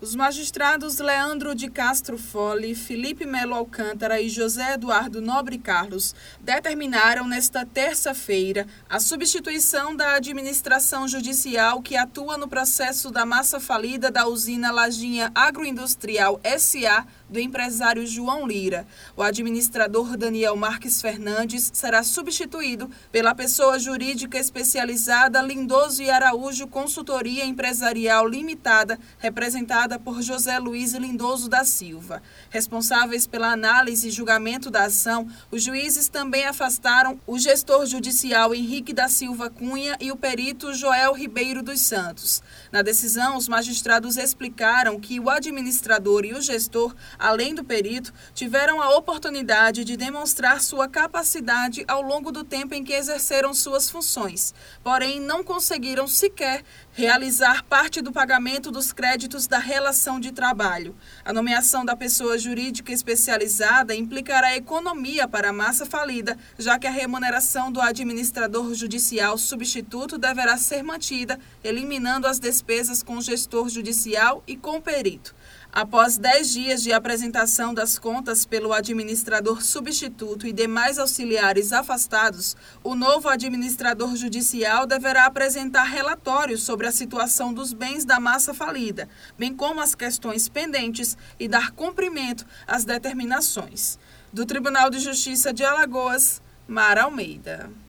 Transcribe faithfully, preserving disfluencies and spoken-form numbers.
Os magistrados Leandro de Castro Fole, Felipe Melo Alcântara e José Eduardo Nobre Carlos determinaram nesta terça-feira a substituição da administração judicial que atua no processo da massa falida da usina Lajinha Agroindustrial S A do empresário João Lira. O administrador Daniel Marques Fernandes será substituído pela pessoa jurídica especializada Lindoso e Araújo Consultoria Empresarial Limitada, representada por José Luiz Lindoso da Silva. Responsáveis pela análise e julgamento da ação, os juízes também afastaram o gestor judicial Henrique da Silva Cunha e o perito Joel Ribeiro dos Santos. Na decisão, os magistrados explicaram que o administrador e o gestor, além do perito, tiveram a oportunidade de demonstrar sua capacidade ao longo do tempo em que exerceram suas funções, porém não conseguiram sequer realizar parte do pagamento dos créditos da relação de trabalho. A nomeação da pessoa jurídica especializada implicará economia para a massa falida, já que a remuneração do administrador judicial substituto deverá ser mantida, eliminando as despesas com o gestor judicial e com o perito. Após dez dias de apresentação das contas pelo administrador substituto e demais auxiliares afastados, o novo administrador judicial deverá apresentar relatórios sobre a situação dos bens da massa falida, bem como as questões pendentes e dar cumprimento às determinações. Do Tribunal de Justiça de Alagoas, Mara Almeida.